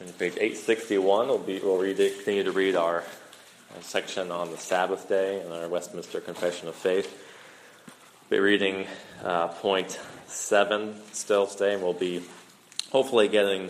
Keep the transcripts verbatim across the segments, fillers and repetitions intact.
On page eight sixty-one, we'll, be, we'll read it, continue to read our, our section on the Sabbath day and our Westminster Confession of Faith. We'll be reading uh, point seven still today, and we'll be hopefully getting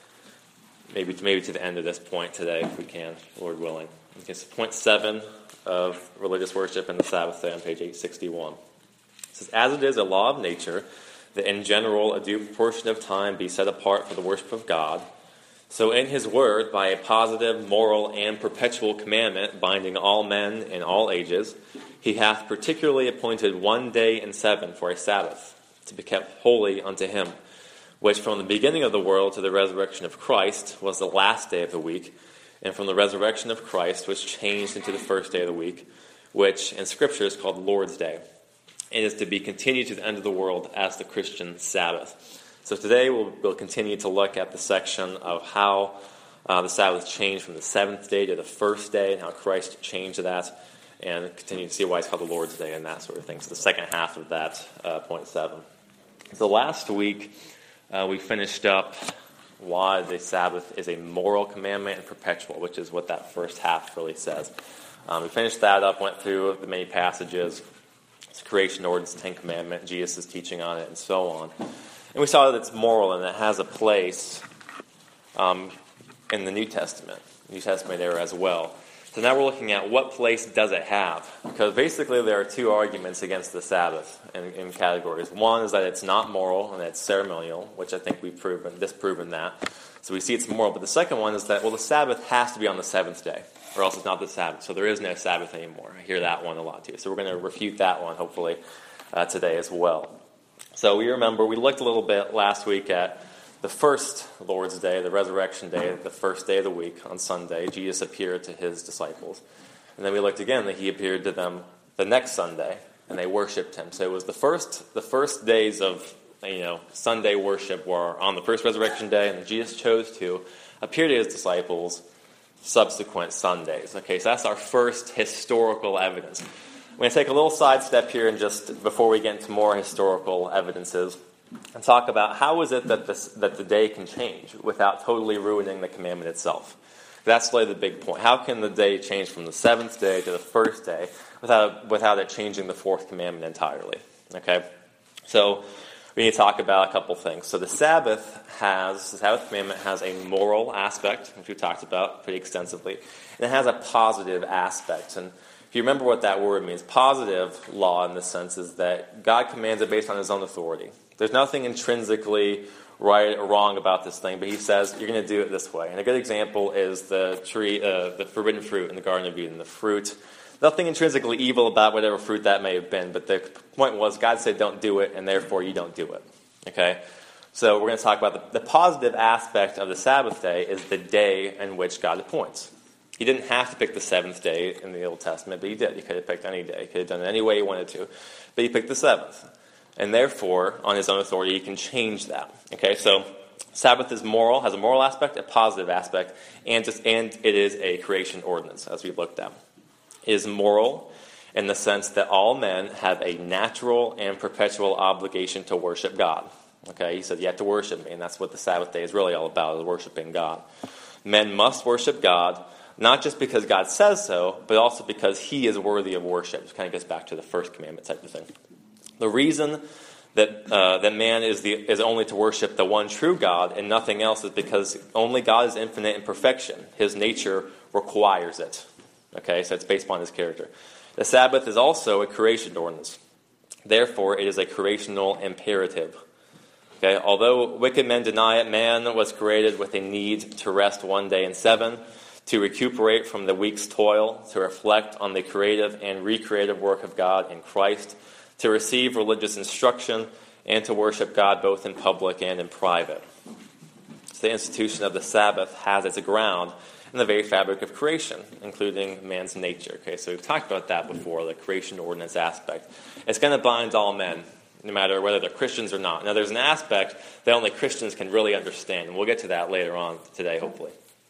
maybe maybe to the end of this point today, if we can, Lord willing. Okay, so point seven of religious worship and the Sabbath day on page eight sixty-one. It says, "As it is a law of nature that in general a due proportion of time be set apart for the worship of God, so in his word, by a positive, moral, and perpetual commandment binding all men in all ages, he hath particularly appointed one day in seven for a Sabbath, to be kept holy unto him, which from the beginning of the world to the resurrection of Christ was the last day of the week, and from the resurrection of Christ was changed into the first day of the week, which in Scripture is called the Lord's Day, and is to be continued to the end of the world as the Christian Sabbath." So today we'll, we'll continue to look at the section of how uh, the Sabbath changed from the seventh day to the first day, and how Christ changed that, and continue to see why it's called the Lord's Day and that sort of thing. So the second half of that, uh, point seven. So last week uh, we finished up why the Sabbath is a moral commandment and perpetual, which is what that first half really says. Um, we finished that up, went through the many passages, it's creation ordinance, Ten Commandment, Jesus' teaching on it, and so on. And we saw that it's moral and it has a place um, in the New Testament, New Testament era as well. So now we're looking at what place does it have? Because basically there are two arguments against the Sabbath in, in categories. One is that it's not moral and that it's ceremonial, which I think we've proven, disproven that. So we see it's moral. But the second one is that, well, the Sabbath has to be on the seventh day, or else it's not the Sabbath. So there is no Sabbath anymore. I hear that one a lot too. So we're going to refute that one, hopefully, uh, today as well. So we remember, we looked a little bit last week at the first Lord's Day, the resurrection day, the first day of the week on Sunday. Jesus appeared to his disciples. And then we looked again that he appeared to them the next Sunday, and they worshipped him. So it was the first the first days of you know Sunday worship were on the first resurrection day, and Jesus chose to appear to his disciples subsequent Sundays. Okay, so that's our first historical evidence. I'm going to take a little sidestep here and just before we get into more historical evidences and talk about how is it that this, that the day can change without totally ruining the commandment itself. That's really the big point. How can the day change from the seventh day to the first day without without it changing the fourth commandment entirely? Okay, so we need to talk about a couple things. So the Sabbath has the Sabbath commandment has a moral aspect, which we talked about pretty extensively, and it has a positive aspect. And if you remember what that word means, positive law in this sense is that God commands it based on his own authority. There's nothing intrinsically right or wrong about this thing, but he says you're going to do it this way. And a good example is the tree, uh, the forbidden fruit in the Garden of Eden. The fruit, nothing intrinsically evil about whatever fruit that may have been, but the point was God said don't do it, and therefore you don't do it. Okay? So we're going to talk about the, the positive aspect of the Sabbath day is the day in which God appoints. He didn't have to pick the seventh day in the Old Testament, but he did. He could have picked any day. He could have done it any way he wanted to. But he picked the seventh. And therefore, on his own authority, he can change that. Okay, so Sabbath is moral, has a moral aspect, a positive aspect, and, just, and it is a creation ordinance, as we've looked at. It is moral in the sense that all men have a natural and perpetual obligation to worship God. Okay, he said you have to worship me, and that's what the Sabbath day is really all about, is worshiping God. Men must worship God, not just because God says so, but also because he is worthy of worship. It kind of goes back to the first commandment type of thing. The reason that uh, that man is the is only to worship the one true God and nothing else is because only God is infinite in perfection. His nature requires it. Okay, so it's based upon his character. The Sabbath is also a creation ordinance. Therefore, it is a creational imperative. Okay, although wicked men deny it, man was created with a need to rest one day in seven, to recuperate from the week's toil, to reflect on the creative and recreative work of God in Christ, to receive religious instruction, and to worship God both in public and in private. So the institution of the Sabbath has its ground in the very fabric of creation, including man's nature. Okay, so we've talked about that before, the creation ordinance aspect. It's going to bind all men, no matter whether they're Christians or not. Now, there's an aspect that only Christians can really understand, and we'll get to that later on today, hopefully.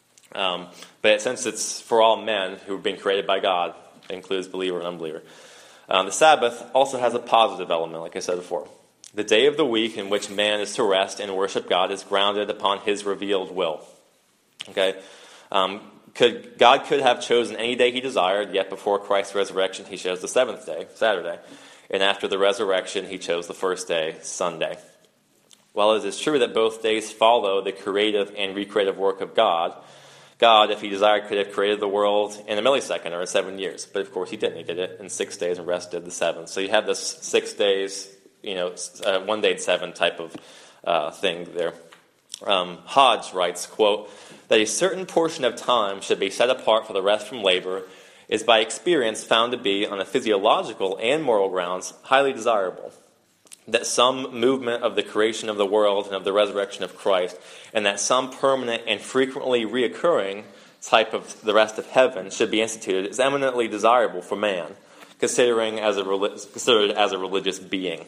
Um, but since it's for all men who have been created by God, it includes believer and unbeliever. Um, the Sabbath also has a positive element, like I said before. The day of the week in which man is to rest and worship God is grounded upon his revealed will. Okay, um, could God could have chosen any day he desired, yet before Christ's resurrection he chose the seventh day, Saturday. And after the resurrection he chose the first day, Sunday. While it is true that both days follow the creative and recreative work of God, God, if he desired, could have created the world in a millisecond or in seven years. But of course he didn't. He did it in six days and rested the seventh. So you have this six days, you know, uh, one day in seven type of uh, thing there. Um, Hodge writes, quote, that a certain portion of time should be set apart for the rest from labor is by experience found to be, on a physiological and moral grounds, highly desirable. That some movement of the creation of the world and of the resurrection of Christ, and that some permanent and frequently reoccurring type of the rest of heaven should be instituted is eminently desirable for man, considering as a considered as a religious being.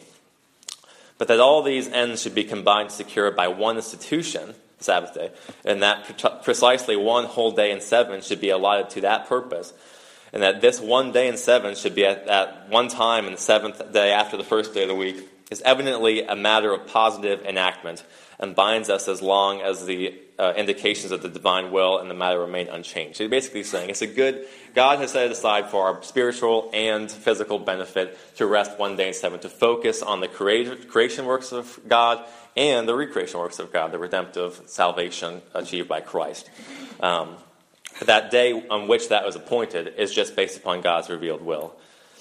But that all these ends should be combined to secure by one institution, the Sabbath day, and that precisely one whole day in seven should be allotted to that purpose, and that this one day in seven should be at, at one time in the seventh day after the first day of the week, is evidently a matter of positive enactment and binds us as long as the uh, indications of the divine will and the matter remain unchanged. So you're basically saying it's a good, God has set it aside for our spiritual and physical benefit to rest one day in seven, to focus on the create, creation works of God and the recreation works of God, the redemptive salvation achieved by Christ. Um, that day on which that was appointed is just based upon God's revealed will.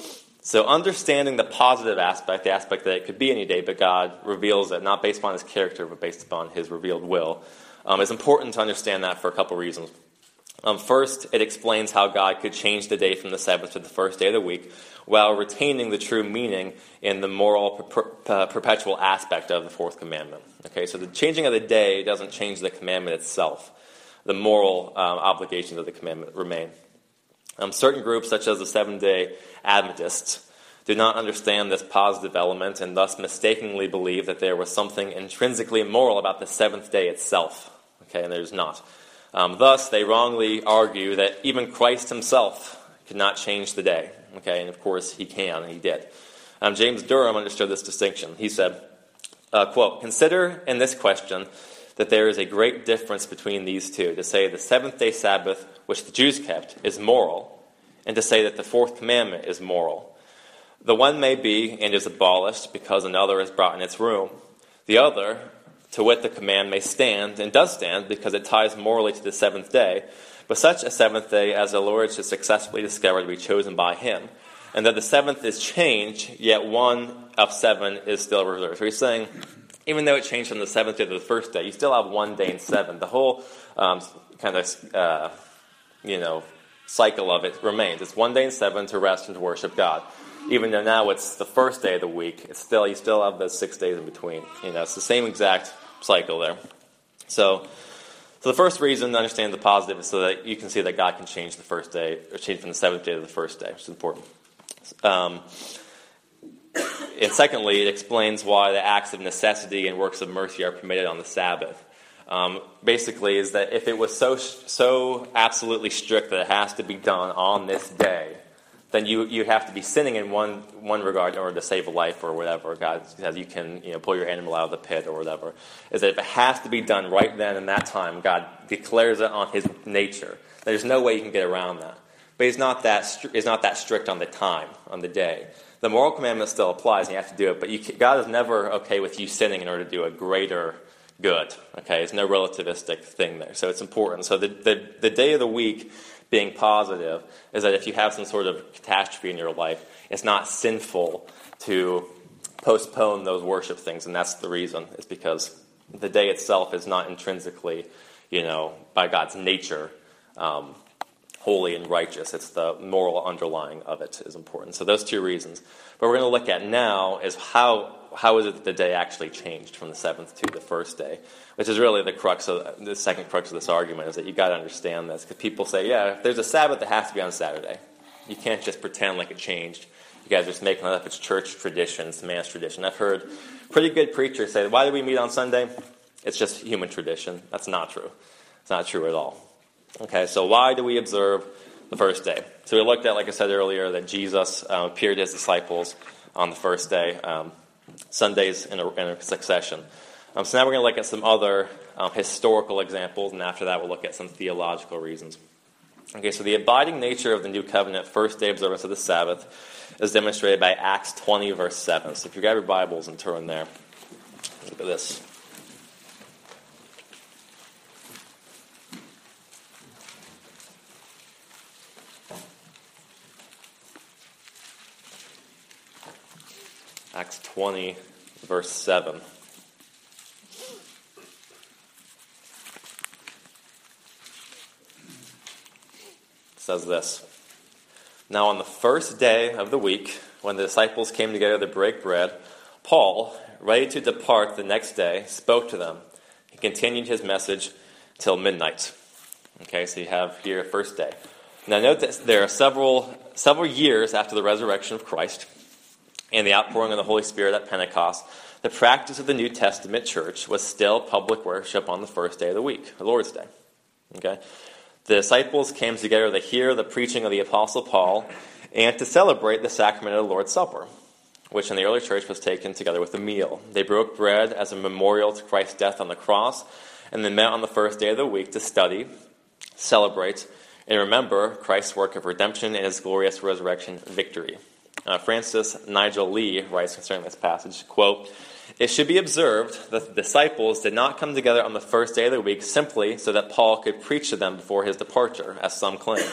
So understanding the positive aspect, the aspect that it could be any day, but God reveals it, not based upon his character, but based upon his revealed will, um, is important to understand that for a couple reasons. Um, first, it explains how God could change the day from the Sabbath to the first day of the week while retaining the true meaning in the moral per- per- perpetual aspect of the fourth commandment. Okay, so the changing of the day doesn't change the commandment itself. The moral um, obligations of the commandment remain. Um, certain groups, such as the Seventh-day Adventists, do not understand this positive element and thus mistakenly believe that there was something intrinsically immoral about the seventh day itself. Okay, and there's not. Um, thus, they wrongly argue that even Christ himself could not change the day. Okay, and of course he can, and he did. Um, James Durham understood this distinction. He said, uh, quote, "Consider in this question that there is a great difference between these two, to say the seventh-day Sabbath, which the Jews kept, is moral, and to say that the fourth commandment is moral. The one may be and is abolished because another is brought in its room. The other, to wit the command, may stand, and does stand, because it ties morally to the seventh day, but such a seventh day as the Lord should successfully discover to be chosen by him, and that the seventh is changed, yet one of seven is still reserved." So he's saying, even though it changed from the seventh day to the first day, you still have one day in seven. The whole um, kind of, uh, you know, cycle of it remains. It's one day in seven to rest and to worship God. Even though now it's the first day of the week, it's still you still have those six days in between. You know, it's the same exact cycle there. So, so the first reason to understand the positive is so that you can see that God can change the first day, or change from the seventh day to the first day, which is important. Um, And secondly, it explains why the acts of necessity and works of mercy are permitted on the Sabbath. Um, basically, is that if it was so so absolutely strict that it has to be done on this day, then you you have to be sinning in one one regard in order to save a life or whatever. God says you can you know pull your animal out of the pit or whatever. Is that if it has to be done right then and that time, God declares it on His nature. There's no way you can get around that. But He's not that stri- He's not that strict on the time, on the day. The moral commandment still applies, and you have to do it. But you, God is never okay with you sinning in order to do a greater good. Okay, there's no relativistic thing there. So it's important. So the, the the day of the week being positive is that if you have some sort of catastrophe in your life, it's not sinful to postpone those worship things, and that's the reason. It's because the day itself is not intrinsically, you know, by God's nature, um, holy and righteous. It's the moral underlying of it is important. So those two reasons. But we're going to look at now is how how is it that the day actually changed from the seventh to the first day, which is really the crux of the second crux of this argument, is that you got to understand this, because people say, yeah, if there's a Sabbath, it has to be on Saturday. You can't just pretend like it changed. You guys are just making it up. It's church tradition, it's man's tradition. I've heard pretty good preachers say, why do we meet on Sunday? It's just human tradition. That's not true. It's not true at all. Okay, so why do we observe the first day? So we looked at, like I said earlier, that Jesus uh, appeared to his disciples on the first day, um, Sundays in a, in a succession. Um, so now we're going to look at some other um, historical examples, and after that we'll look at some theological reasons. Okay, so the abiding nature of the new covenant, first day observance of the Sabbath, is demonstrated by Acts twenty, verse seven. So if you grab your Bibles and turn there, look at this. Acts twenty, verse seven. It says this: Now on the first day of the week, when the disciples came together to break bread, Paul, ready to depart the next day, spoke to them. He continued his message till midnight. Okay, so you have here first day. Now note that there are several several years after the resurrection of Christ and the outpouring of the Holy Spirit at Pentecost, the practice of the New Testament church was still public worship on the first day of the week, the Lord's Day. Okay, the disciples came together to hear the preaching of the Apostle Paul and to celebrate the sacrament of the Lord's Supper, which in the early church was taken together with a meal. They broke bread as a memorial to Christ's death on the cross, and then met on the first day of the week to study, celebrate, and remember Christ's work of redemption and his glorious resurrection victory. Uh, Francis Nigel Lee writes concerning this passage, quote, "It should be observed that the disciples did not come together on the first day of the week simply so that Paul could preach to them before his departure, as some claim.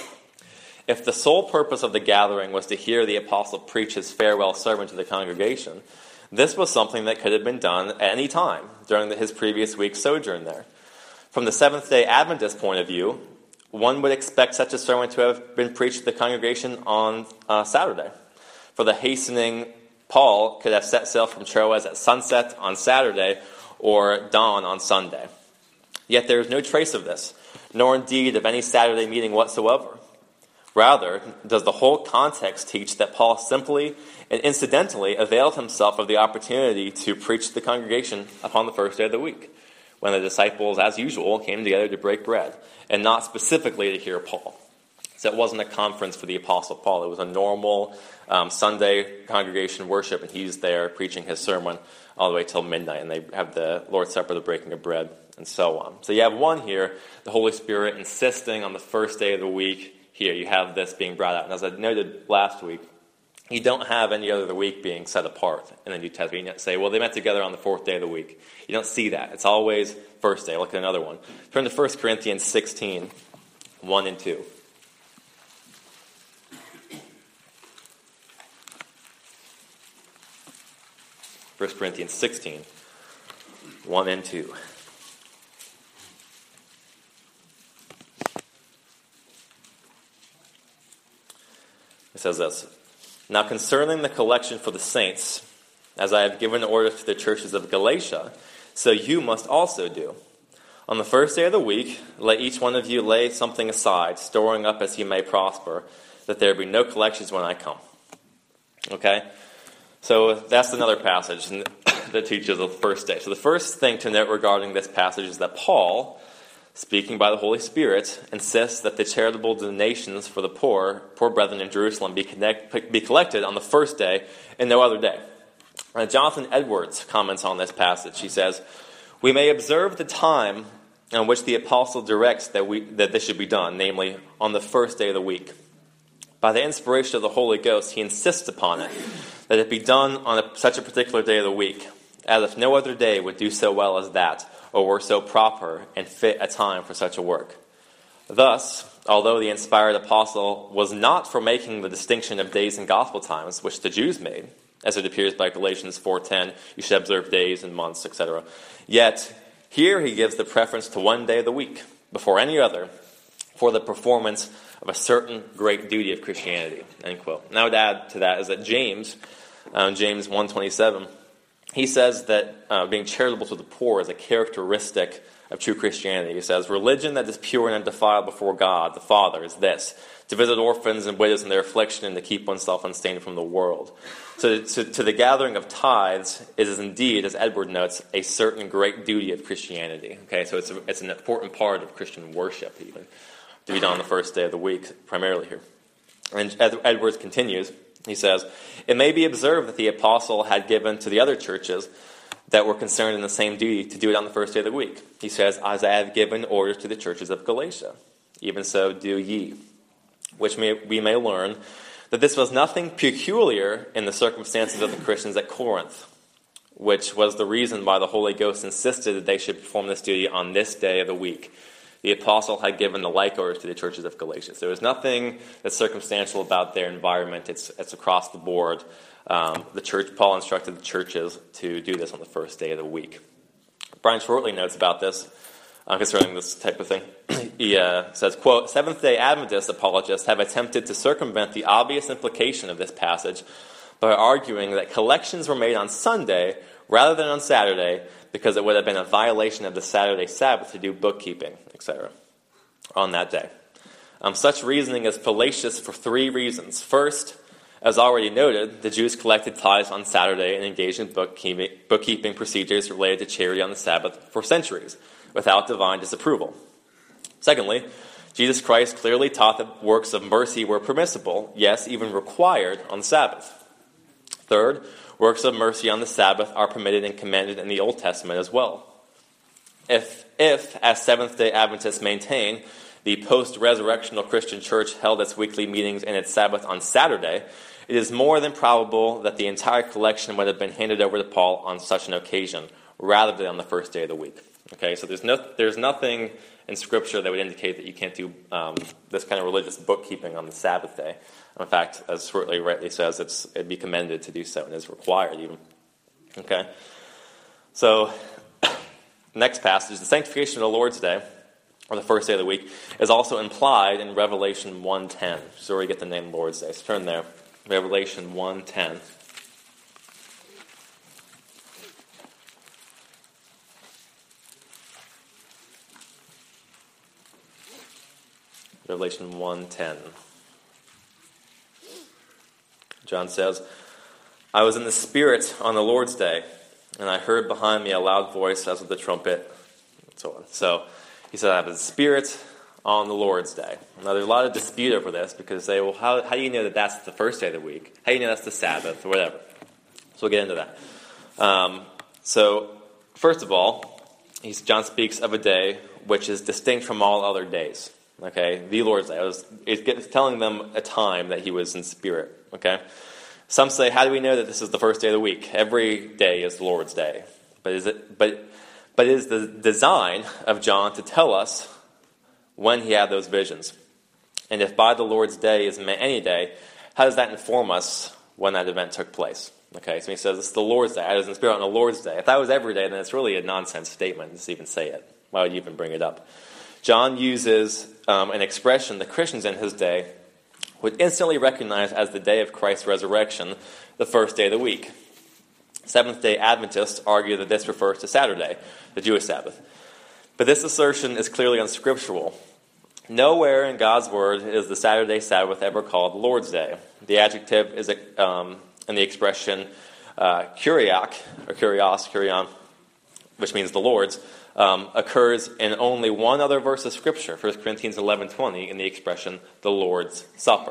If the sole purpose of the gathering was to hear the apostle preach his farewell sermon to the congregation, this was something that could have been done at any time during the, his previous week's sojourn there. From the Seventh-day Adventist point of view, one would expect such a sermon to have been preached to the congregation on uh, Saturday. For the hastening Paul could have set sail from Troas at sunset on Saturday or dawn on Sunday. Yet there is no trace of this, nor indeed of any Saturday meeting whatsoever. Rather, does the whole context teach that Paul simply and incidentally availed himself of the opportunity to preach to the congregation upon the first day of the week, when the disciples, as usual, came together to break bread, and not specifically to hear Paul. So it wasn't a conference for the Apostle Paul. It was a normal um, Sunday congregation worship, and he's there preaching his sermon all the way till midnight, and they have the Lord's Supper, the breaking of bread, and so on. So you have one here, the Holy Spirit insisting on the first day of the week. Here you have this being brought out. And as I noted last week, you don't have any other week being set apart in the New Testament. You don't say, well, they met together on the fourth day of the week. You don't see that. It's always first day. Look at another one. Turn to First Corinthians sixteen, one and two. First Corinthians sixteen, one and two. It says this: Now concerning the collection for the saints, as I have given order to the churches of Galatia, so you must also do. On the first day of the week, let each one of you lay something aside, storing up as he may prosper, that there be no collections when I come. Okay? So that's another passage that teaches the first day. So the first thing to note regarding this passage is that Paul, speaking by the Holy Spirit, insists that the charitable donations for the poor, poor brethren in Jerusalem be, connect, be collected on the first day and no other day. Uh, Jonathan Edwards comments on this passage. He says, we may observe the time on which the apostle directs that, we, that this should be done, namely on the first day of the week. By the inspiration of the Holy Ghost, he insists upon it, that it be done on a, such a particular day of the week, as if no other day would do so well as that, or were so proper and fit a time for such a work. Thus, although the inspired apostle was not for making the distinction of days and gospel times, which the Jews made, as it appears by Galatians four ten, you should observe days and months, et cetera, yet here he gives the preference to one day of the week, before any other, for the performance of a certain great duty of Christianity, end quote. And I would add to that is that James, uh, James one twenty-seven, he says that uh, being charitable to the poor is a characteristic of true Christianity. He says, religion that is pure and undefiled before God, the Father, is this: to visit orphans and widows in their affliction and to keep oneself unstained from the world. So to, to the gathering of tithes is indeed, as Edward notes, a certain great duty of Christianity. Okay, so it's, a, it's an important part of Christian worship, even, to be done on the first day of the week, primarily here. And Edwards continues, he says, it may be observed that the apostle had given to the other churches that were concerned in the same duty to do it on the first day of the week. He says, as I have given orders to the churches of Galatia, even so do ye. Which may, we may learn that this was nothing peculiar in the circumstances of the Christians at Corinth, which was the reason why the Holy Ghost insisted that they should perform this duty on this day of the week. The apostle had given the like orders to the churches of Galatia. So there was nothing that's circumstantial about their environment. It's, it's across the board. Um, the church, Paul instructed the churches to do this on the first day of the week. Brian Shortley notes about this uh, concerning this type of thing. He uh, says, quote, Seventh-day Adventist apologists have attempted to circumvent the obvious implication of this passage by arguing that collections were made on Sunday rather than on Saturday because it would have been a violation of the Saturday Sabbath to do bookkeeping, et cetera, on that day. Um, such reasoning is fallacious for three reasons. First, as already noted, the Jews collected tithes on Saturday and engaged in bookkeeping, bookkeeping procedures related to charity on the Sabbath for centuries, without divine disapproval. Secondly, Jesus Christ clearly taught that works of mercy were permissible, yes, even required on the Sabbath. Third, works of mercy on the Sabbath are permitted and commanded in the Old Testament as well. If, if as Seventh-day Adventists maintain, the post-resurrectional Christian church held its weekly meetings and its Sabbath on Saturday, it is more than probable that the entire collection would have been handed over to Paul on such an occasion, rather than on the first day of the week. Okay, so there's no, there's nothing in Scripture that would indicate that you can't do um, this kind of religious bookkeeping on the Sabbath day. In fact, as Shortley rightly says, it's, it'd be commended to do so, and is required even. Okay, so next passage, the sanctification of the Lord's Day, or the first day of the week, is also implied in Revelation one ten. So where we get the name Lord's Day. So turn there. Revelation one ten. Revelation one ten. John says, I was in the Spirit on the Lord's Day, and I heard behind me a loud voice as of the trumpet, and so on. So he said, I have the Spirit on the Lord's Day. Now there's a lot of dispute over this, because they say, well, how, how do you know that that's the first day of the week? How do you know that's the Sabbath, or whatever? So we'll get into that. Um, so, first of all, he's, John speaks of a day which is distinct from all other days. Okay, the Lord's Day. It was, it's telling them a time that he was in spirit. Okay, some say, how do we know that this is the first day of the week? Every day is the Lord's Day, but is it? But but it is the design of John to tell us when he had those visions, and if by the Lord's Day is meant any day, how does that inform us when that event took place? Okay, so he says it's the Lord's Day. I was in spirit on the Lord's Day. If that was every day, then it's really a nonsense statement to even say it. Why would you even bring it up? John uses um, an expression the Christians in his day would instantly recognize as the day of Christ's resurrection, the first day of the week. Seventh-day Adventists argue that this refers to Saturday, the Jewish Sabbath. But this assertion is clearly unscriptural. Nowhere in God's Word is the Saturday Sabbath ever called Lord's Day. The adjective is um, in the expression uh, kuriak, or kurios, kurion, which means the Lord's, Um, occurs in only one other verse of Scripture, First Corinthians eleven twenty, in the expression, the Lord's Supper,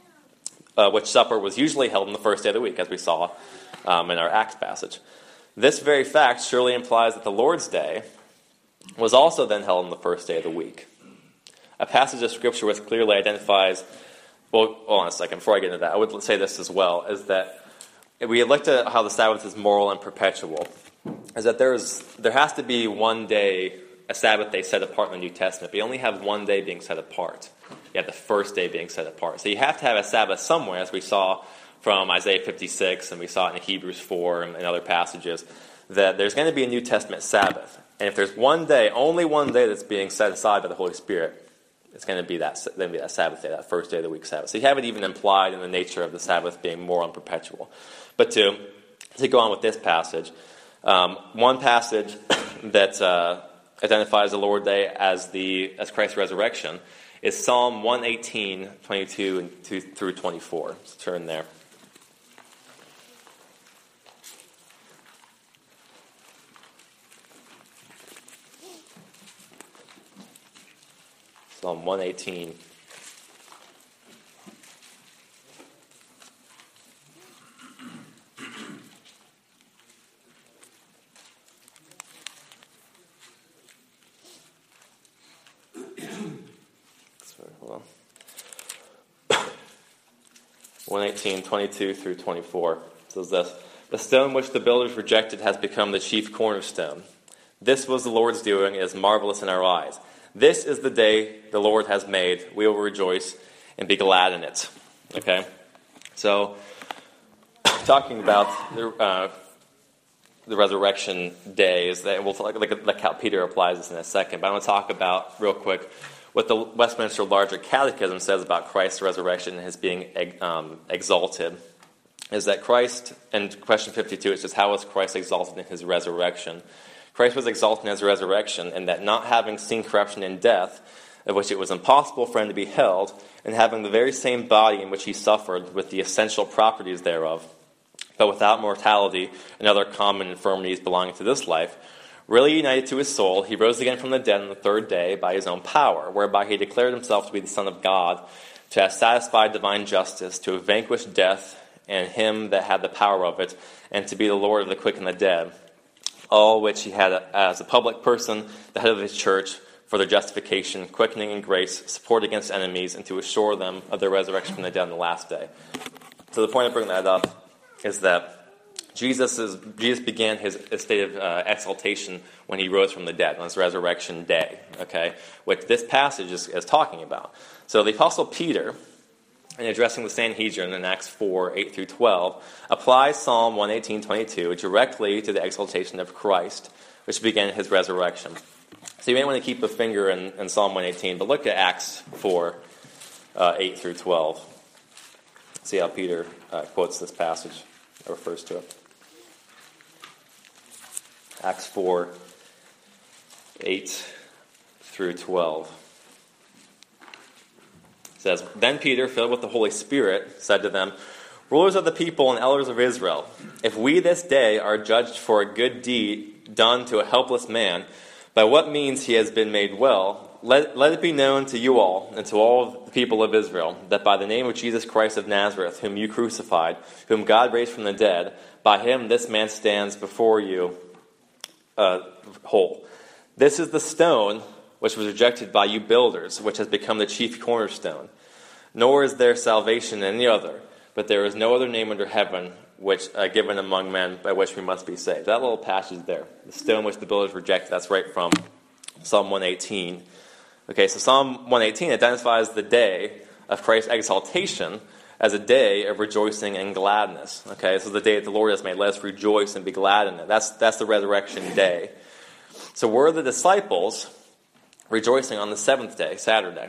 uh, which supper was usually held on the first day of the week, as we saw um, in our Acts passage. This very fact surely implies that the Lord's Day was also then held on the first day of the week. A passage of Scripture which clearly identifies, well, hold on a second, before I get into that, I would say this as well, is that we looked at how the Sabbath is moral and perpetual. Is that there's there has to be one day, a Sabbath day set apart in the New Testament, but you only have one day being set apart. You have the first day being set apart. So you have to have a Sabbath somewhere, as we saw from Isaiah fifty-six, and we saw it in Hebrews four and, and other passages, that there's going to be a New Testament Sabbath. And if there's one day, only one day that's being set aside by the Holy Spirit, it's going to be that, going to be that Sabbath day, that first day of the week Sabbath. So you have it even implied in the nature of the Sabbath being moral and perpetual. But to, to go on with this passage, Um, one passage that uh, identifies the Lord's Day as the as Christ's resurrection is Psalm one eighteen, twenty-two and two through twenty-four. Let's turn there. Psalm one eighteen. one eighteen, twenty-two through twenty-four. It says this, "The stone which the builders rejected has become the chief cornerstone. This was the Lord's doing, it is marvelous in our eyes. This is the day the Lord has made. We will rejoice and be glad in it." Okay? So, talking about the, uh, the resurrection day, is that we'll talk, like, like how Peter applies this in a second, but I want to talk about, real quick, what the Westminster Larger Catechism says about Christ's resurrection and his being um, exalted. Is that Christ, in question fifty-two, it says, "How was Christ exalted in his resurrection?" Christ was exalted in his resurrection in that, not having seen corruption and death, of which it was impossible for him to be held, and having the very same body in which he suffered with the essential properties thereof, but without mortality and other common infirmities belonging to this life, really united to his soul, he rose again from the dead on the third day by his own power, whereby he declared himself to be the Son of God, to have satisfied divine justice, to have vanquished death and him that had the power of it, and to be the Lord of the quick and the dead. All which he had as a public person, the head of his church, for their justification, quickening in grace, support against enemies, and to assure them of their resurrection from the dead on the last day. So the point of bringing that up is that Jesus is Jesus began his state of uh, exaltation when he rose from the dead, on his resurrection day, okay, which this passage is, is talking about. So the Apostle Peter, in addressing the Sanhedrin in Acts four, eight through twelve, applies Psalm one eighteen, twenty-two directly to the exaltation of Christ, which began his resurrection. So you may want to keep a finger in, in Psalm one eighteen, but look at Acts four, uh, eight through twelve. See how Peter uh, quotes this passage, or refers to it. Acts four, eight through twelve. It says, "Then Peter, filled with the Holy Spirit, said to them, 'Rulers of the people and elders of Israel, if we this day are judged for a good deed done to a helpless man, by what means he has been made well, let, let it be known to you all and to all the people of Israel, that by the name of Jesus Christ of Nazareth, whom you crucified, whom God raised from the dead, by him this man stands before you uh, whole. This is the stone which was rejected by you builders, which has become the chief cornerstone. Nor is there salvation in any other, but there is no other name under heaven which uh, given among men by which we must be saved.'" That little passage there, the stone which the builders rejected, that's right from Psalm one eighteen. Okay, so Psalm one eighteen identifies the day of Christ's exaltation as a day of rejoicing and gladness. Okay, this is the day that the Lord has made. Let us rejoice and be glad in it. That's, that's the resurrection day. So were the disciples rejoicing on the seventh day, Saturday?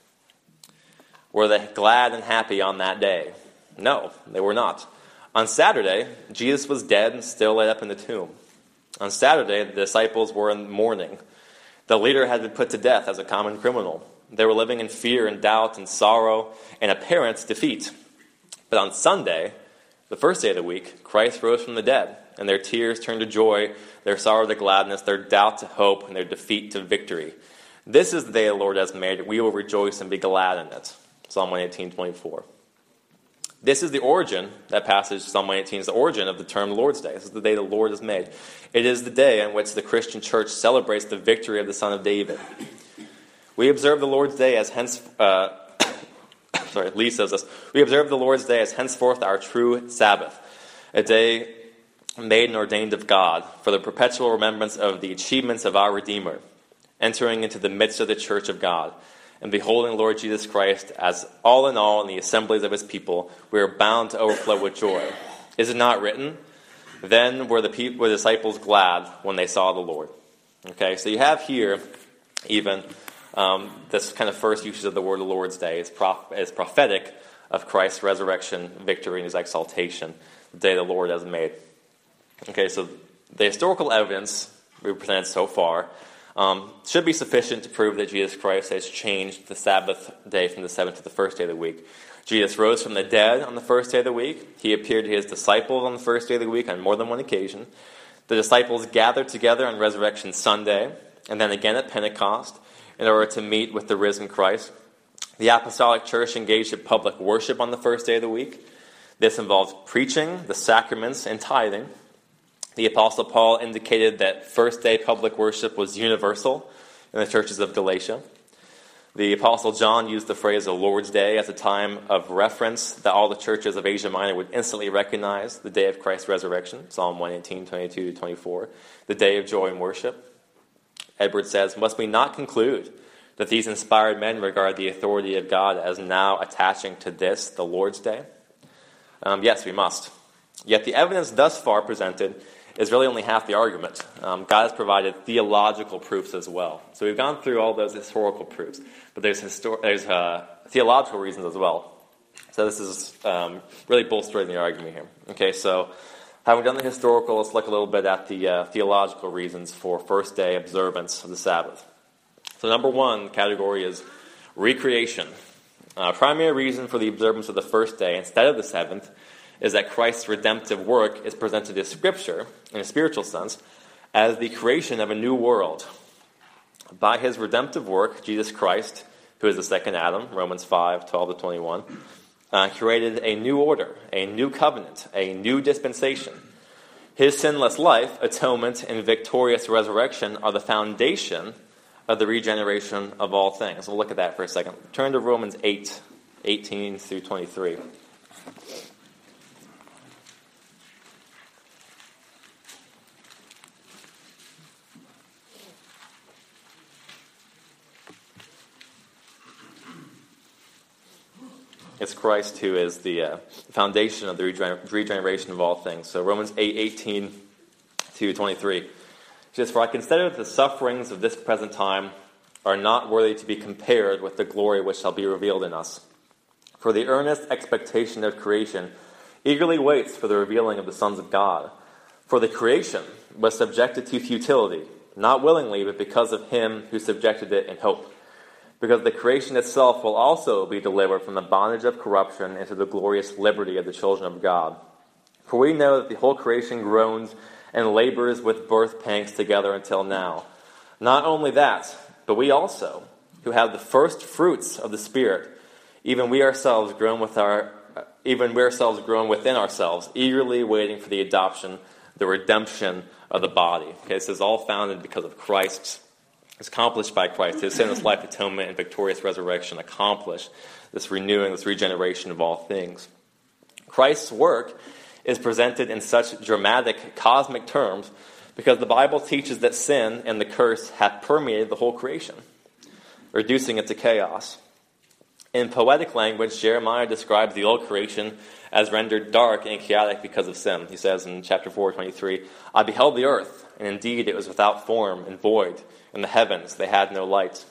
Were they glad and happy on that day? No, they were not. On Saturday, Jesus was dead and still laid up in the tomb. On Saturday, the disciples were in mourning. The leader had been put to death as a common criminal. They were living in fear and doubt and sorrow and apparent defeat. But on Sunday, the first day of the week, Christ rose from the dead, and their tears turned to joy, their sorrow to gladness, their doubt to hope, and their defeat to victory. This is the day the Lord has made. We will rejoice and be glad in it. Psalm one eighteen, twenty-four. This is the origin, that passage, Psalm one eighteen, is the origin of the term Lord's Day. This is the day the Lord has made. It is the day on which the Christian church celebrates the victory of the Son of David. We observe the Lord's Day as hence... Uh, sorry, Lee says this. We observe the Lord's Day as henceforth our true Sabbath, a day made and ordained of God for the perpetual remembrance of the achievements of our Redeemer, entering into the midst of the church of God, and beholding the Lord Jesus Christ as all in all in the assemblies of his people, we are bound to overflow with joy. Is it not written? Then were the, people, were the disciples glad when they saw the Lord. Okay, so you have here even um, this kind of first usage of the word Lord's Day is, prof- is prophetic of Christ's resurrection, victory, and his exaltation, the day the Lord has made. Okay, so the historical evidence we've presented so far Um, should be sufficient to prove that Jesus Christ has changed the Sabbath day from the seventh to the first day of the week. Jesus rose from the dead on the first day of the week. He appeared to his disciples on the first day of the week on more than one occasion. The disciples gathered together on Resurrection Sunday and then again at Pentecost in order to meet with the risen Christ. The Apostolic Church engaged in public worship on the first day of the week. This involved preaching, the sacraments, and tithing. The Apostle Paul indicated that first day public worship was universal in the churches of Galatia. The Apostle John used the phrase the Lord's Day as a time of reference that all the churches of Asia Minor would instantly recognize the day of Christ's resurrection, Psalm one eighteen, twenty-two to twenty-four, the day of joy and worship. Edwards says, must we not conclude that these inspired men regard the authority of God as now attaching to this, the Lord's Day? Um, yes, we must. Yet the evidence thus far presented is really only half the argument. Um, God has provided theological proofs as well. So we've gone through all those historical proofs, but there's, histor- there's uh, theological reasons as well. So this is um, really bolstering the argument here. Okay, so having done the historical, let's look a little bit at the uh, theological reasons for first day observance of the Sabbath. So number one category is recreation. Uh, primary reason for the observance of the first day instead of the seventh is that Christ's redemptive work is presented in Scripture, in a spiritual sense, as the creation of a new world. By his redemptive work, Jesus Christ, who is the second Adam, Romans five, twelve to twenty-one, uh, created a new order, a new covenant, a new dispensation. His sinless life, atonement, and victorious resurrection are the foundation of the regeneration of all things. We'll look at that for a second. Turn to Romans eight, eighteen through twenty-three. It's Christ who is the uh, foundation of the regen- regeneration of all things. So Romans eight, eighteen to twenty-three. It says, for I consider that the sufferings of this present time are not worthy to be compared with the glory which shall be revealed in us. For the earnest expectation of creation eagerly waits for the revealing of the sons of God. For the creation was subjected to futility, not willingly, but because of him who subjected it in hope. Because the creation itself will also be delivered from the bondage of corruption into the glorious liberty of the children of God. For we know that the whole creation groans and labors with birth pangs together until now. Not only that, but we also, who have the first fruits of the Spirit, even we ourselves groan with our, even we ourselves groan within ourselves, eagerly waiting for the adoption, the redemption of the body. Okay, this is all founded because of Christ's. It's accomplished by Christ. His sinless life, atonement, and victorious resurrection accomplish this renewing, this regeneration of all things. Christ's work is presented in such dramatic, cosmic terms because the Bible teaches that sin and the curse have permeated the whole creation, reducing it to chaos. In poetic language, Jeremiah describes the old creation as rendered dark and chaotic because of sin. He says in chapter four, twenty-three, I beheld the earth, and indeed it was without form and void, and the heavens, they had no light.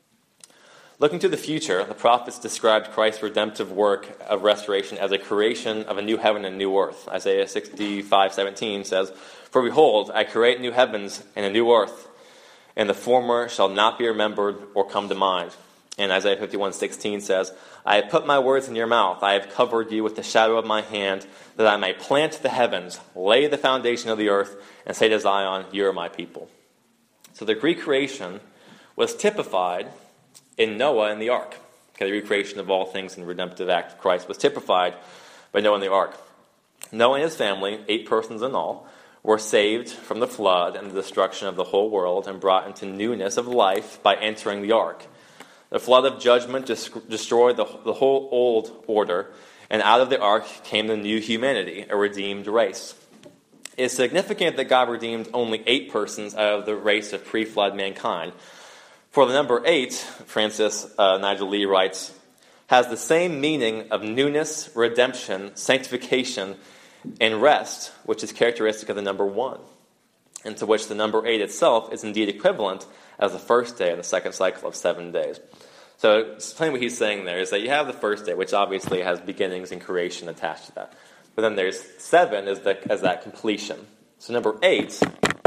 Looking to the future, the prophets described Christ's redemptive work of restoration as a creation of a new heaven and new earth. Isaiah sixty-five, seventeen says, for behold, I create new heavens and a new earth, and the former shall not be remembered or come to mind. And Isaiah fifty-one, sixteen says, I have put my words in your mouth, I have covered you with the shadow of my hand, that I may plant the heavens, lay the foundation of the earth, and say to Zion, you are my people. So the recreation was typified in Noah and the ark. Okay, the recreation of all things in the redemptive act of Christ was typified by Noah and the ark. Noah and his family, eight persons in all, were saved from the flood and the destruction of the whole world and brought into newness of life by entering the ark. The flood of judgment destroyed the, the whole old order, and out of the ark came the new humanity, a redeemed race. It is significant that God redeemed only eight persons out of the race of pre-flood mankind. For the number eight, Francis uh, Nigel Lee writes, has the same meaning of newness, redemption, sanctification, and rest, which is characteristic of the number one, and to which the number eight itself is indeed equivalent as the first day of the second cycle of seven days. So, explain what he's saying there is that you have the first day, which obviously has beginnings and creation attached to that. But then there's seven as, the, as that completion. So number eight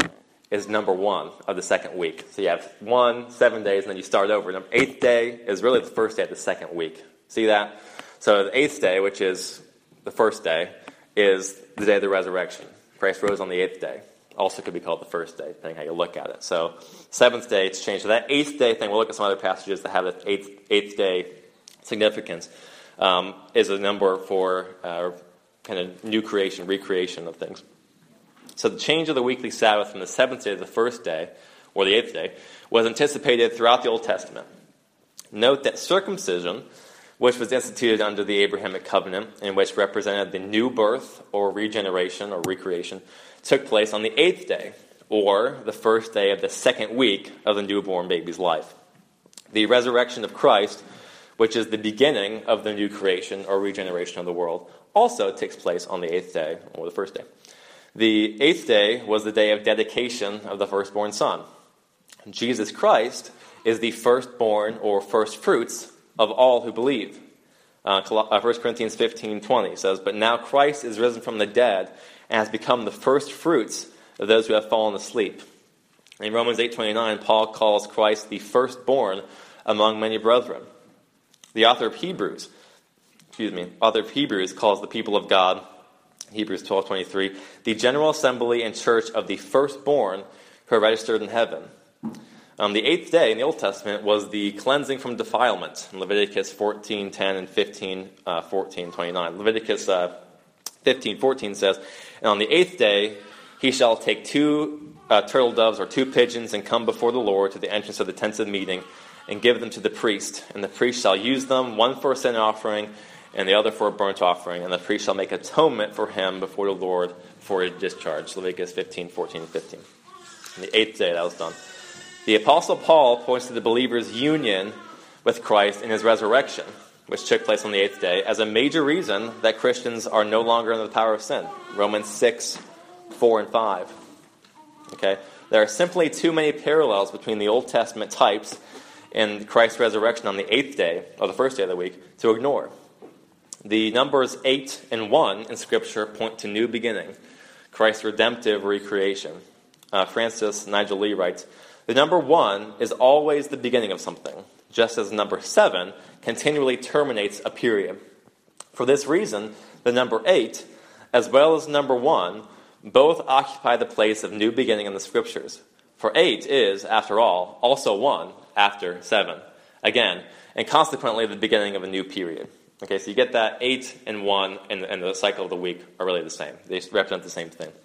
is number one of the second week. So you have one, seven days, and then you start over. Number eighth day is really the first day of the second week. See that? So the eighth day, which is the first day, is the day of the resurrection. Christ rose on the eighth day. Also could be called the first day, depending how you look at it. So seventh day, it's changed. So that eighth day thing, we'll look at some other passages that have the eighth, eighth day significance, um, is a number for uh, kind of new creation, recreation of things. So the change of the weekly Sabbath from the seventh day to the first day, or the eighth day, was anticipated throughout the Old Testament. Note that circumcision, which was instituted under the Abrahamic covenant, and which represented the new birth or regeneration or recreation, took place on the eighth day, or the first day of the second week of the newborn baby's life. The resurrection of Christ, which is the beginning of the new creation or regeneration of the world, also takes place on the eighth day, or the first day. The eighth day was the day of dedication of the firstborn son. Jesus Christ is the firstborn or first fruits of all who believe. Uh, First Corinthians fifteen twenty says, "But now Christ is risen from the dead and has become the first fruits of those who have fallen asleep." In Romans eight twenty-nine, Paul calls Christ the firstborn among many brethren. The author of Hebrews, excuse me, author of Hebrews calls the people of God, Hebrews twelve twenty-three, the general assembly and church of the firstborn who are registered in heaven. Um, the eighth day in the Old Testament was the cleansing from defilement. In Leviticus fourteen ten and fifteen fourteen twenty-nine. Leviticus uh, fifteen fourteen says, "And on the eighth day he shall take two uh, turtle doves or two pigeons and come before the Lord to the entrance of the tents of meeting and give them to the priest. And the priest shall use them, one for a sin offering and the other for a burnt offering. And the priest shall make atonement for him before the Lord for his discharge." Leviticus fifteen fourteen and fifteen. On the eighth day that was done. The Apostle Paul points to the believer's union with Christ in his resurrection, which took place on the eighth day, as a major reason that Christians are no longer under the power of sin. Romans six, four, and five. Okay? There are simply too many parallels between the Old Testament types and Christ's resurrection on the eighth day, or the first day of the week, to ignore. The numbers eight and one in Scripture point to new beginning, Christ's redemptive recreation. Uh, Francis Nigel Lee writes, "The number one is always the beginning of something, just as number seven continually terminates a period. For this reason, the number eight, as well as number one, both occupy the place of new beginning in the Scriptures. For eight is, after all, also one after seven. Again, and consequently the beginning of a new period." Okay, so you get that eight and one and, and the cycle of the week are really the same. They represent the same thing.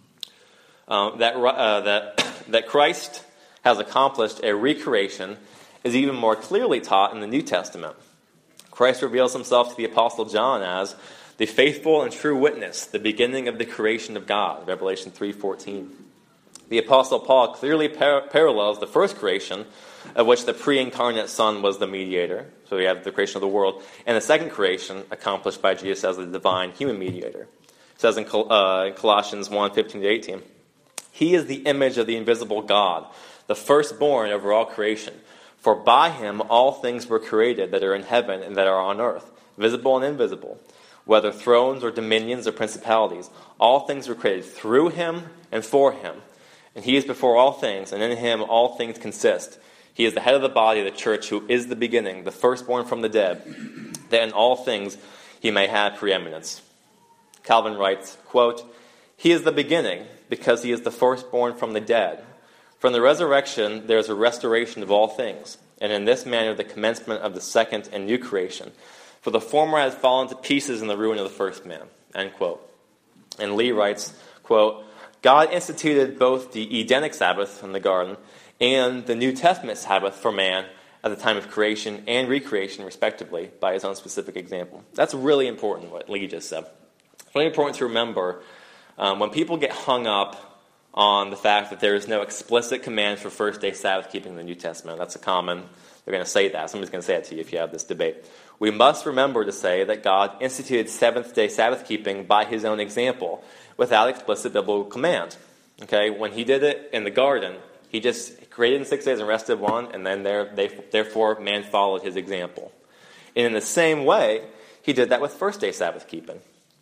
Um, that, uh, that, that Christ has accomplished a recreation is even more clearly taught in the New Testament. Christ reveals himself to the Apostle John as the faithful and true witness, the beginning of the creation of God, Revelation three fourteen. The Apostle Paul clearly par- parallels the first creation, of which the pre-incarnate Son was the mediator, so we have the creation of the world, and the second creation accomplished by Jesus as the divine human mediator. It says in Col- uh, Colossians one fifteen to eighteen, "He is the image of the invisible God, the firstborn over all creation. For by him all things were created that are in heaven and that are on earth, visible and invisible, whether thrones or dominions or principalities. All things were created through him and for him. And he is before all things, and in him all things consist. He is the head of the body of the church, who is the beginning, the firstborn from the dead, that in all things he may have preeminence." Calvin writes, quote, "He is the beginning, because he is the firstborn from the dead. From the resurrection there is a restoration of all things, and in this manner the commencement of the second and new creation. For the former has fallen to pieces in the ruin of the first man." End quote. And Lee writes, quote, "God instituted both the Edenic Sabbath in the garden and the New Testament Sabbath for man at the time of creation and recreation, respectively, by his own specific example." That's really important, what Lee just said. It's really important to remember um, when people get hung up on the fact that there is no explicit command for first day Sabbath keeping in the New Testament. That's a common, they're going to say that. Somebody's going to say it to you if you have this debate. We must remember to say that God instituted seventh day Sabbath keeping by his own example without explicit biblical command. Okay, when he did it in the garden, he just created in six days and rested one, and then there, they, therefore man followed his example. And in the same way, he did that with first day Sabbath keeping.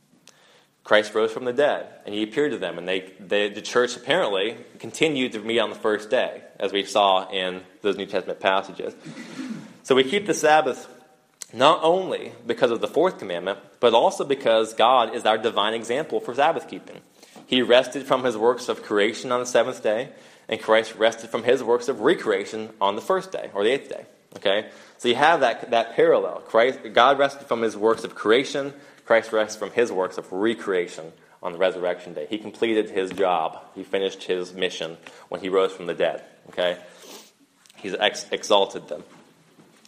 Christ rose from the dead, and he appeared to them, and they, they, the church apparently continued to meet on the first day, as we saw in those New Testament passages. So we keep the Sabbath not only because of the fourth commandment, but also because God is our divine example for Sabbath keeping. He rested from his works of creation on the seventh day, and Christ rested from his works of recreation on the first day, or the eighth day. Okay, so you have that, that parallel. Christ, God rested from his works of creation, Christ rests from his works of recreation on the resurrection day. He completed his job. He finished his mission when he rose from the dead. Okay? He's ex- exalted them.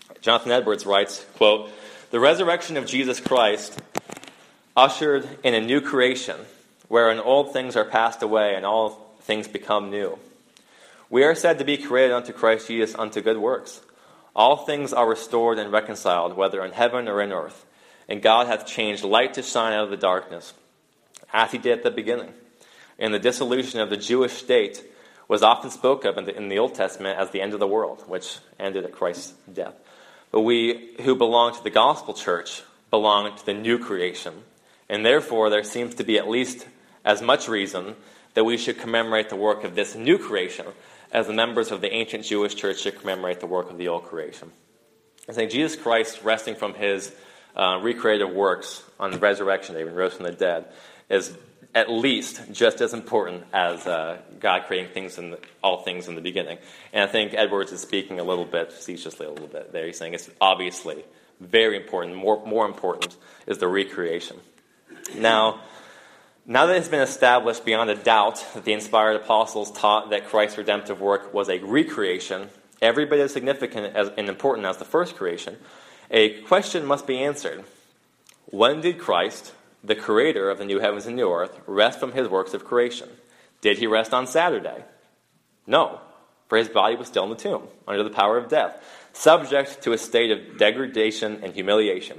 Jonathan Edwards writes, quote, "The resurrection of Jesus Christ ushered in a new creation, wherein old things are passed away and all things become new. We are said to be created unto Christ Jesus unto good works. All things are restored and reconciled, whether in heaven or in earth. And God hath changed light to shine out of the darkness, as he did at the beginning. And the dissolution of the Jewish state was often spoken of in the, in the Old Testament as the end of the world, which ended at Christ's death. But we who belong to the gospel church belong to the new creation. And therefore there seems to be at least as much reason that we should commemorate the work of this new creation as the members of the ancient Jewish church should commemorate the work of the old creation." I think Jesus Christ, resting from his uh, recreated works on the resurrection day when he rose from the dead, is at least just as important as uh, God creating things in the, all things in the beginning. And I think Edwards is speaking a little bit facetiously a little bit there. He's saying it's obviously very important, more, more important is the recreation. Now, Now that it has been established beyond a doubt that the inspired apostles taught that Christ's redemptive work was a recreation, every bit as significant as, and important as the first creation, a question must be answered. When did Christ, the creator of the new heavens and new earth, rest from his works of creation? Did he rest on Saturday? No, for his body was still in the tomb, under the power of death, subject to a state of degradation and humiliation.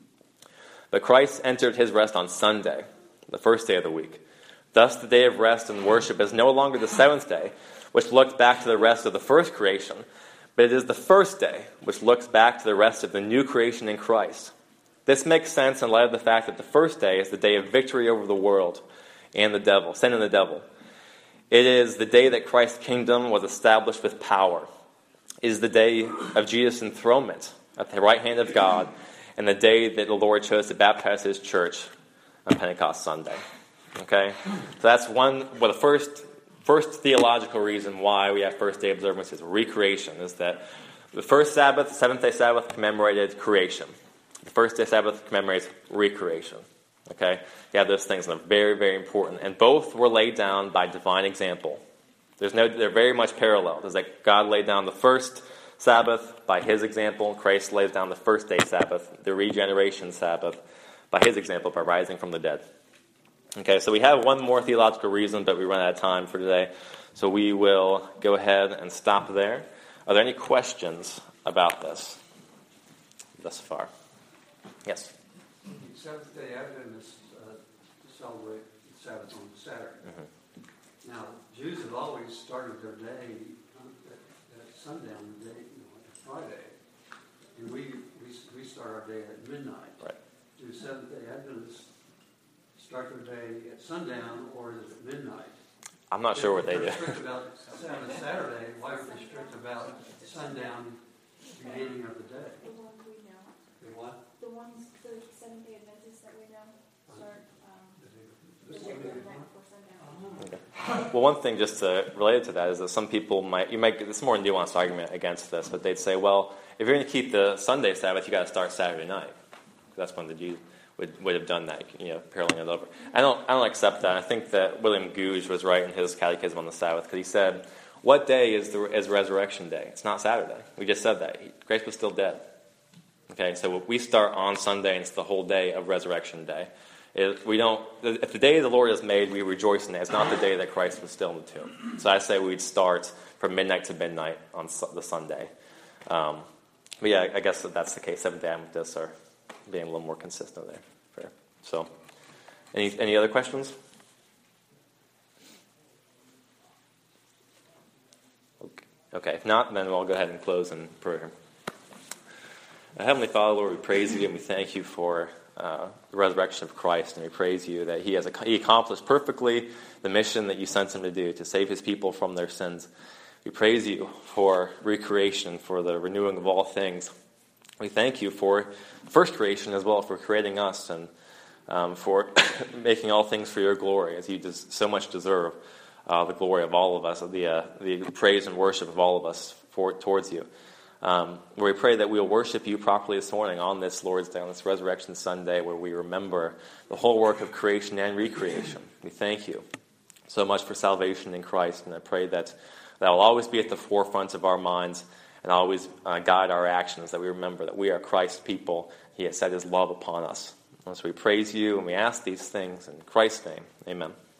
But Christ entered his rest on Sunday, the first day of the week. Thus the day of rest and worship is no longer the seventh day, which looked back to the rest of the first creation, but it is the first day, which looks back to the rest of the new creation in Christ. This makes sense in light of the fact that the first day is the day of victory over the world and the devil, sin and the devil. It is the day that Christ's kingdom was established with power. It is the day of Jesus' enthronement at the right hand of God, and the day that the Lord chose to baptize his church on Pentecost Sunday. Okay? So that's one, well, the first first theological reason why we have first day observance is recreation, is that the first Sabbath, the seventh day Sabbath, commemorated creation. The first day Sabbath commemorates recreation. Okay? You have those things, and they're very, very important. And both were laid down by divine example. There's no, they're very much parallel. There's like God laid down the first Sabbath by his example. Christ lays down the first day Sabbath, the regeneration Sabbath, by his example, by rising from the dead. Okay, so we have one more theological reason, but we run out of time for today. So we will go ahead and stop there. Are there any questions about this thus far? Yes? The Seventh-day Adventists uh, celebrate the Sabbath on Saturday. Mm-hmm. Now, Jews have always started their day at, at sundown, the day, you know, Friday. And we, we, we start our day at midnight. Right. Do Seventh-day Adventists start their day at sundown, or is it at midnight? I'm not sure what they do. If they're strict about Sabbath Saturday, why are they strict about sundown, beginning of the day? The ones we know. The what? The ones, the Seventh-day Adventists that we know start um, the day the night before sundown. Okay. Well, one thing just to, related to that is that some people might, you might, it's a more nuanced argument against this, but they'd say, well, if you're going to keep the Sunday Sabbath, you got to start Saturday night. That's when the Jews would, would have done that, you know, paralleling it over. I don't, I don't accept that. I think that William Gouge was right in his Catechism on the Sabbath, because he said, what day is the is Resurrection Day? It's not Saturday. We just said that. He, Christ was still dead. Okay, so we start on Sunday, and it's the whole day of Resurrection Day. It, we don't. If the day the Lord has made, we rejoice in it. It's not the day that Christ was still in the tomb. So I say we'd start from midnight to midnight on su- the Sunday. Um, but yeah, I guess that that's the case. Seventh-day Adventists are being a little more consistent there. Fair. So, any any other questions? Okay. Okay. If not, then we'll go ahead and close in prayer. Uh, Heavenly Father, Lord, we praise you and we thank you for uh, the resurrection of Christ, and we praise you that He has he accomplished perfectly the mission that you sent Him to do, to save His people from their sins. We praise you for recreation, for the renewing of all things. We thank you for first creation as well, for creating us, and um, for making all things for your glory, as you des- so much deserve uh, the glory of all of us, the uh, the praise and worship of all of us for towards you. Um, where we pray that we will worship you properly this morning on this Lord's Day, on this Resurrection Sunday, where we remember the whole work of creation and recreation. We thank you so much for salvation in Christ, and I pray that that will always be at the forefront of our minds, and always uh, guide our actions, that we remember that we are Christ's people. He has set his love upon us. And so we praise you and we ask these things in Christ's name. Amen.